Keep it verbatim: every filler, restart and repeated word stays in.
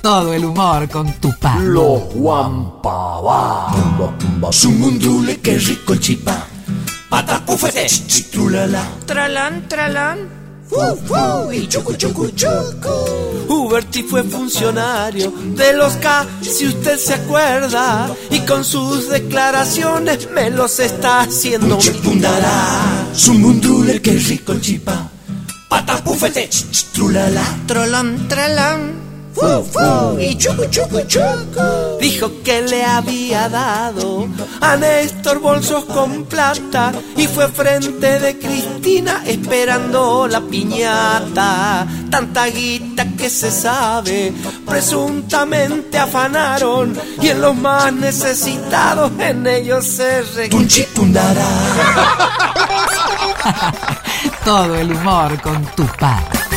Todo el humor con Tupá. Los Guampabá. Sumundule, qué rico el chipá. Patapufete, chitrulala. Tralán, tralán. Fu, fu, y chucu, chucu, chucu. Huberti fue funcionario de los K, si usted se acuerda, y con sus declaraciones me los está haciendo. Chipundara, sumundule, qué rico el chipá. Patapufete, chitrulala. Tralán, tralán. Fu, fu, y chucu, chucu, chucu. Dijo que le había dado a Néstor bolsos con plata y fue frente de Cristina esperando la piñata. Tanta guita que se sabe, presuntamente afanaron, y en los más necesitados en ellos se regaron. Chipundara. Todo el humor con Tupá.